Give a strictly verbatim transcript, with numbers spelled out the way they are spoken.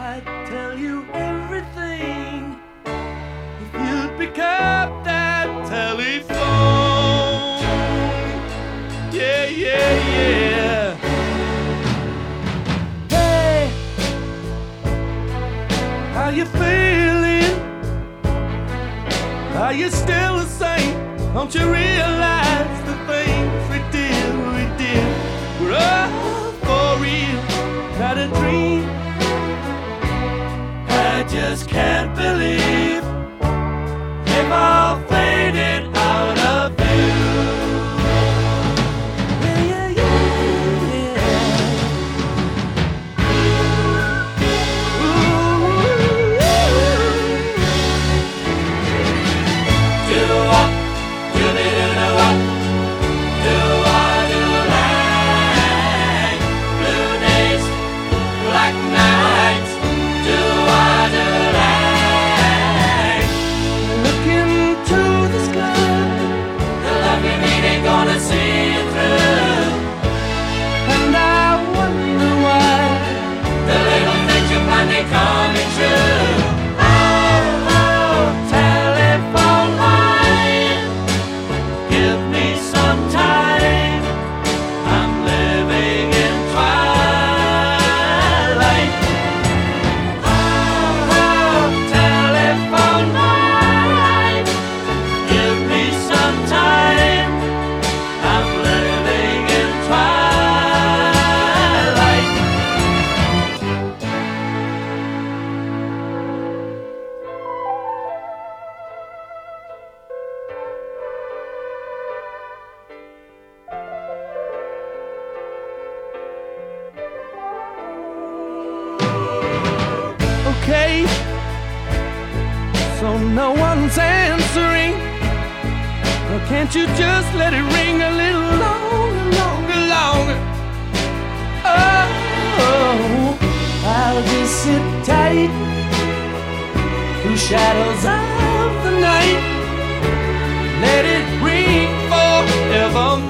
I'd tell you everything if you'd pick up that telephone. Yeah, yeah, yeah. Hey, how you feeling? Are you still the same? Don't you realize the things we did, we did were all for real, not a dream? I just can't believe they've all faded out of view. Yeah, yeah, yeah, yeah. Ooh, do what, do me, do do what, do what, do like blue days, black nights, do what, do like. Look into the sky, the love you need ain't gonna see you through. And I wonder why the little things you plan ain't coming true. Oh, oh, telephone line, give me some time. I'm living in twilight. Oh, oh, telephone line, give me some time. I'm living in twilight. Okay, so no one's answering. Well, can't you just let it ring a little longer, longer, longer? Oh, I'll just sit tight through shadows of the night. Let it ring forevermore.